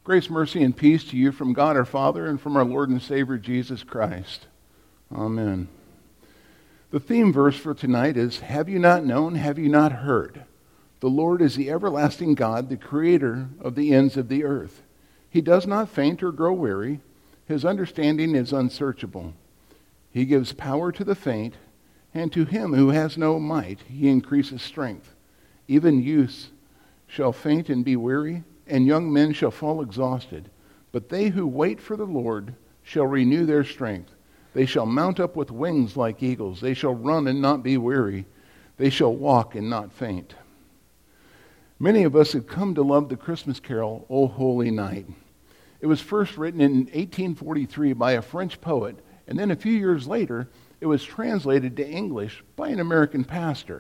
Grace, mercy, and peace to you from God our Father and from our Lord and Savior Jesus Christ. Amen. The theme verse for tonight is, "Have you not known, have you not heard? The Lord is the everlasting God, the creator of the ends of the earth. He does not faint or grow weary. His understanding is unsearchable. He gives power to the faint, and to him who has no might he increases strength. Even youths shall faint and be weary, and young men shall fall exhausted. But they who wait for the Lord shall renew their strength. They shall mount up with wings like eagles. They shall run and not be weary. They shall walk and not faint." Many of us have come to love the Christmas carol, "O Holy Night." It was first written in 1843 by a French poet, and then a few years later, it was translated to English by an American pastor.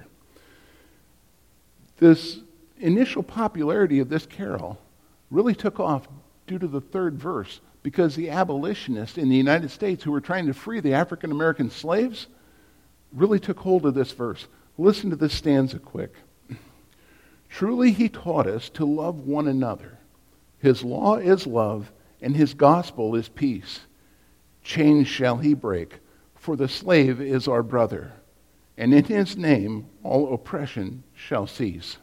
This initial popularity of this carol really took off due to the third verse, because the abolitionists in the United States who were trying to free the African American slaves really took hold of this verse. Listen to this stanza quick. "Truly he taught us to love one another. His law is love, and his gospel is peace. Chains shall he break, for the slave is our brother, and in his name all oppression shall cease."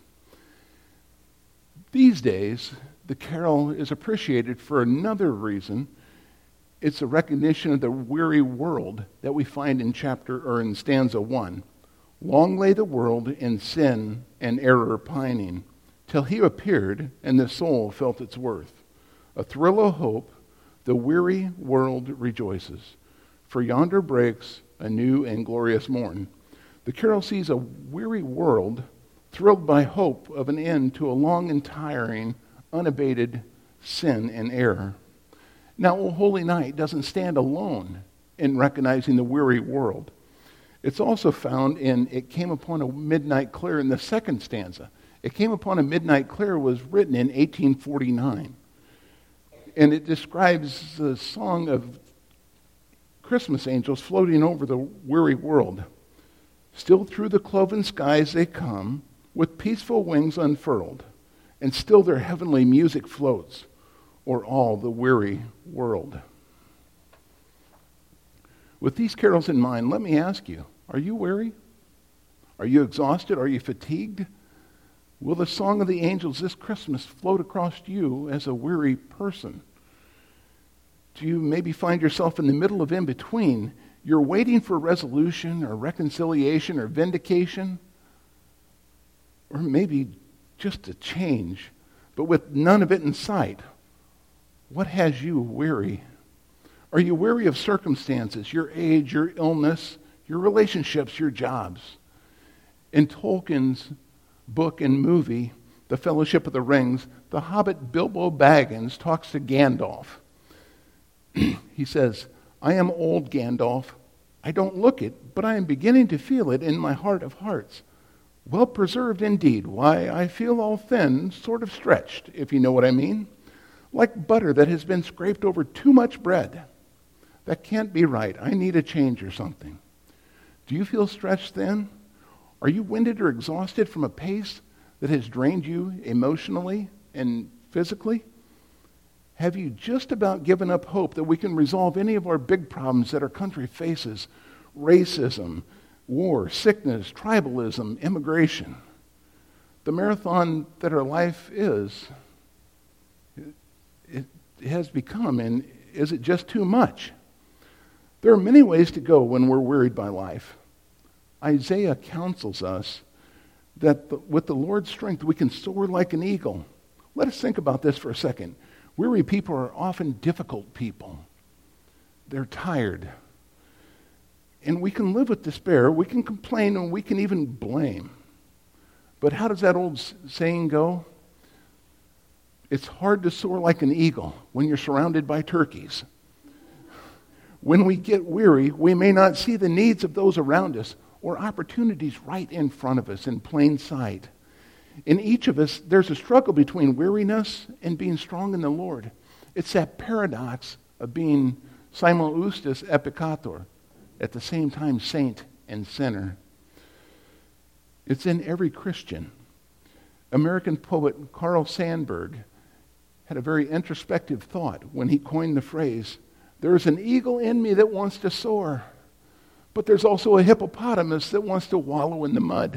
These days, the carol is appreciated for another reason. It's a recognition of the weary world that we find in stanza 1. "Long lay the world in sin and error pining, till he appeared and the soul felt its worth. A thrill of hope, the weary world rejoices, for yonder breaks a new and glorious morn." The carol sees a weary world thrilled by hope of an end to a long and tiring, unabated sin and error. Now, O Holy Night doesn't stand alone in recognizing the weary world. It's also found in "It Came Upon a Midnight Clear" in the second stanza. "It Came Upon a Midnight Clear" was written in 1849. And it describes the song of Christmas angels floating over the weary world. "Still through the cloven skies they come, with peaceful wings unfurled, and still their heavenly music floats o'er all the weary world." With these carols in mind, let me ask you, are you weary? Are you exhausted? Are you fatigued? Will the song of the angels this Christmas float across you as a weary person? Do you maybe find yourself in the middle of in between? You're waiting for resolution or reconciliation or vindication, or maybe just a change, but with none of it in sight. What has you weary? Are you weary of circumstances, your age, your illness, your relationships, your jobs? In Tolkien's book and movie, The Fellowship of the Rings, the hobbit Bilbo Baggins talks to Gandalf. He says, "I am old, Gandalf. I don't look it, but I am beginning to feel it in my heart of hearts. Well preserved indeed. Why, I feel all thin, sort of stretched, if you know what I mean. Like butter that has been scraped over too much bread. That can't be right. I need a change or something." Do you feel stretched thin? Are you winded or exhausted from a pace that has drained you emotionally and physically? Have you just about given up hope that we can resolve any of our big problems that our country faces? Racism, war, sickness, tribalism, immigration. The marathon that our life is, it has become, and is it just too much? There are many ways to go when we're wearied by life. Isaiah counsels us that with the Lord's strength we can soar like an eagle. Let us think about this for a second. Weary people are often difficult people. They're tired. And we can live with despair, we can complain, and we can even blame. But how does that old saying go? It's hard to soar like an eagle when you're surrounded by turkeys. When we get weary, we may not see the needs of those around us or opportunities right in front of us in plain sight. In each of us, there's a struggle between weariness and being strong in the Lord. It's that paradox of being simul justus et peccator, at the same time saint and sinner. It's in every Christian. American poet Carl Sandburg had a very introspective thought when he coined the phrase, "There's an eagle in me that wants to soar, but there's also a hippopotamus that wants to wallow in the mud."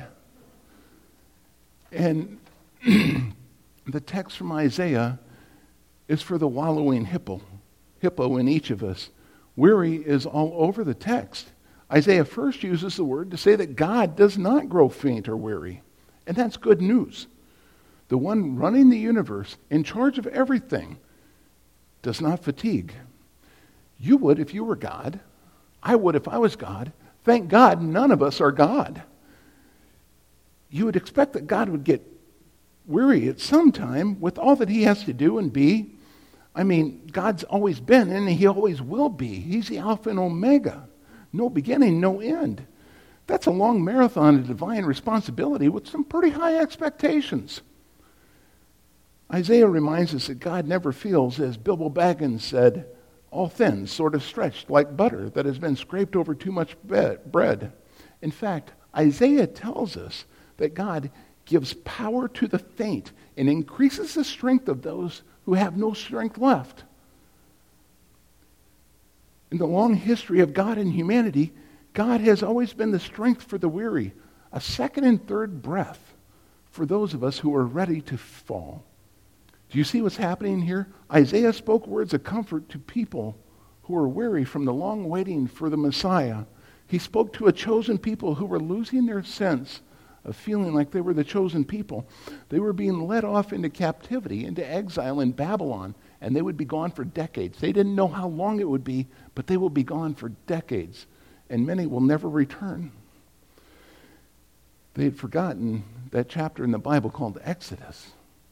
And the text from Isaiah is for the wallowing hippo in each of us. Weary is all over the text. Isaiah first uses the word to say that God does not grow faint or weary. And that's good news. The one running the universe, in charge of everything, does not fatigue. You would if you were God. I would if I was God. Thank God none of us are God. You would expect that God would get weary at some time with all that he has to do and be. I mean, God's always been and he always will be. He's the Alpha and Omega. No beginning, no end. That's a long marathon of divine responsibility with some pretty high expectations. Isaiah reminds us that God never feels, as Bilbo Baggins said, all thin, sort of stretched like butter that has been scraped over too much bread. In fact, Isaiah tells us that God gives power to the faint and increases the strength of those who have no strength left. In the long history of God and humanity, God has always been the strength for the weary, a second and third breath for those of us who are ready to fall. Do you see what's happening here? Isaiah spoke words of comfort to people who are weary from the long waiting for the Messiah. He spoke to a chosen people who were losing their sense of feeling like they were the chosen people. They were being led off into captivity, into exile in Babylon, and they would be gone for decades. They didn't know how long it would be, but they will be gone for decades, and many will never return. They had forgotten that chapter in the Bible called Exodus.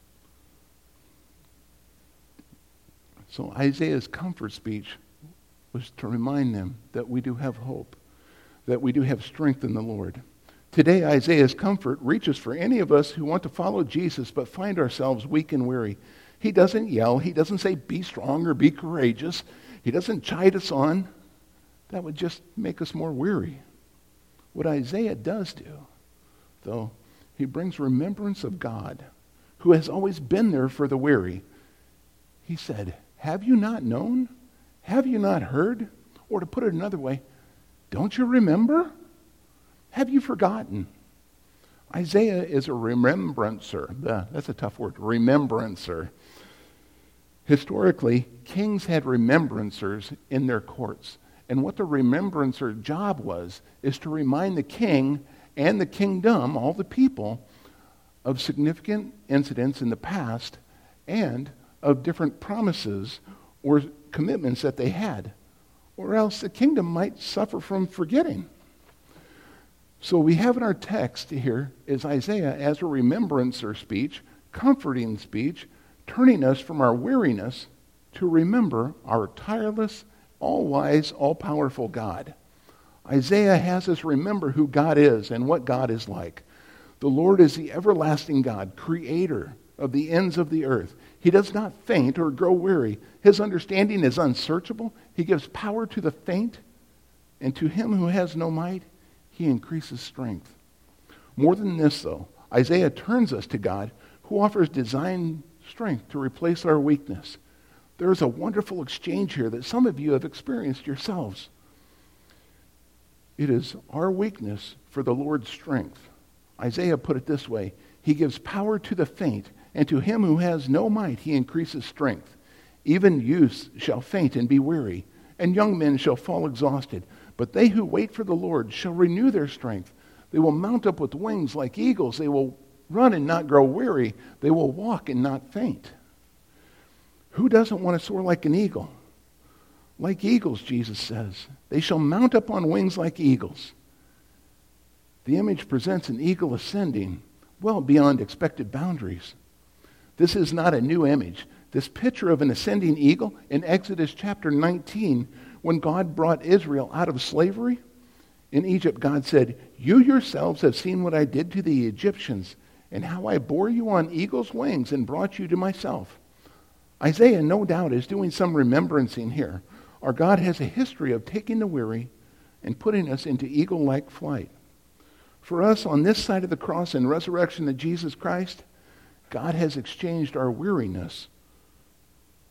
So Isaiah's comfort speech was to remind them that we do have hope, that we do have strength in the Lord. Today, Isaiah's comfort reaches for any of us who want to follow Jesus but find ourselves weak and weary. He doesn't yell. He doesn't say, "Be strong" or "Be courageous." He doesn't chide us on. That would just make us more weary. What Isaiah does do, though, he brings remembrance of God, who has always been there for the weary. He said, "Have you not known? Have you not heard?" Or to put it another way, don't you remember? Have you forgotten? Isaiah is a remembrancer. That's a tough word, remembrancer. Historically, kings had remembrancers in their courts. And what the remembrancer job was is to remind the king and the kingdom, all the people, of significant incidents in the past and of different promises or commitments that they had. Or else the kingdom might suffer from forgetting. So we have in our text here is Isaiah as a remembrancer speech, comforting speech, turning us from our weariness to remember our tireless, all-wise, all-powerful God. Isaiah has us remember who God is and what God is like. The Lord is the everlasting God, creator of the ends of the earth. He does not faint or grow weary. His understanding is unsearchable. He gives power to the faint, and to him who has no might, he increases strength. More than this, though, Isaiah turns us to God, who offers design strength to replace our weakness. There is a wonderful exchange here that some of you have experienced yourselves. It is our weakness for the Lord's strength. Isaiah put it this way: He gives power to the faint, and to him who has no might he increases strength. Even youths shall faint and be weary, and young men shall fall exhausted. But they who wait for the Lord shall renew their strength. They will mount up with wings like eagles. They will run and not grow weary. They will walk and not faint. Who doesn't want to soar like an eagle? Like eagles, Jesus says. They shall mount up on wings like eagles. The image presents an eagle ascending well beyond expected boundaries. This is not a new image. This picture of an ascending eagle in Exodus chapter 19, when God brought Israel out of slavery in Egypt, God said, "You yourselves have seen what I did to the Egyptians and how I bore you on eagle's wings and brought you to myself." Isaiah, no doubt, is doing some remembrancing here. Our God has a history of taking the weary and putting us into eagle-like flight. For us, on this side of the cross and resurrection of Jesus Christ, God has exchanged our weariness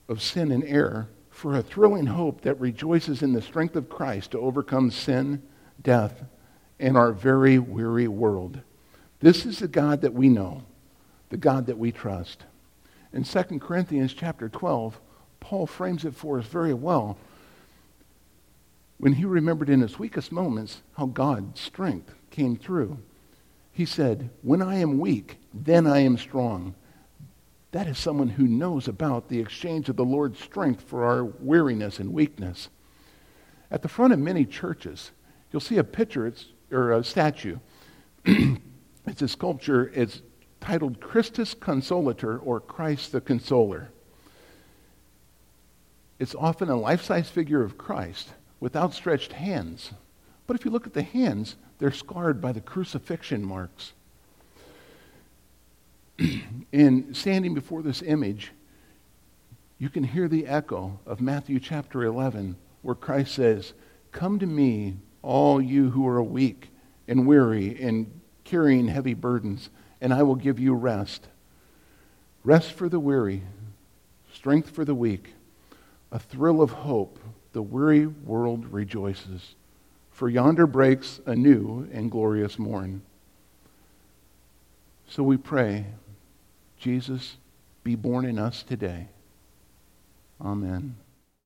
of sin and error for a thrilling hope that rejoices in the strength of Christ to overcome sin, death, and our very weary world. This is the God that we know, the God that we trust. In 2 Corinthians chapter 12, Paul frames it for us very well when he remembered in his weakest moments how God's strength came through. He said, "When I am weak, then I am strong." That is someone who knows about the exchange of the Lord's strength for our weariness and weakness. At the front of many churches, you'll see a picture, or a statue. It's a sculpture. It's titled Christus Consolator, or Christ the Consoler. It's often a life-size figure of Christ with outstretched hands. But if you look at the hands, they're scarred by the crucifixion marks. In standing before this image, you can hear the echo of Matthew chapter 11, where Christ says, "Come to me, all you who are weak and weary and carrying heavy burdens, and I will give you rest." Rest for the weary, strength for the weak, a thrill of hope. The weary world rejoices, for yonder breaks a new and glorious morn. So we pray, Jesus, be born in us today. Amen.